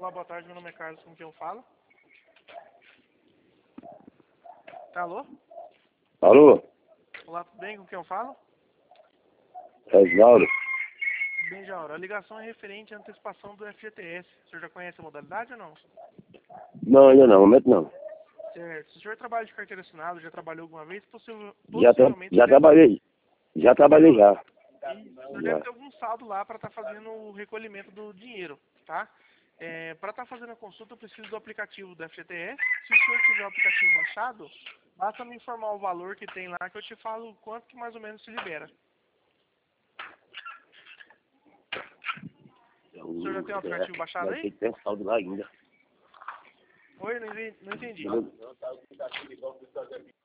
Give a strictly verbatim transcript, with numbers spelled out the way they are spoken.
Olá, boa tarde, meu nome é Carlos, com quem eu falo? Tá, alô? Alô? Olá, tudo bem, com quem eu falo? Reginaldo? Bem, Jauro, a ligação é referente à antecipação do F G T S. O senhor já conhece a modalidade ou não? Não, ainda não, no momento não. Certo. Se o senhor trabalha de carteira assinada, já trabalhou alguma vez, possível, Já, tra possivelmente... já deve... trabalhei. Já trabalhei já. Isso, o senhor Já. deve ter algum saldo lá para estar fazendo o recolhimento do dinheiro, tá? É, para estar fazendo a consulta, eu preciso do aplicativo do F G T S. Se o senhor tiver o aplicativo baixado, basta me informar o valor que tem lá, que eu te falo quanto que mais ou menos se libera. O senhor já tem o aplicativo baixado Vai ter aí? que ter um saldo lá ainda. Oi, não entendi. Não entendi.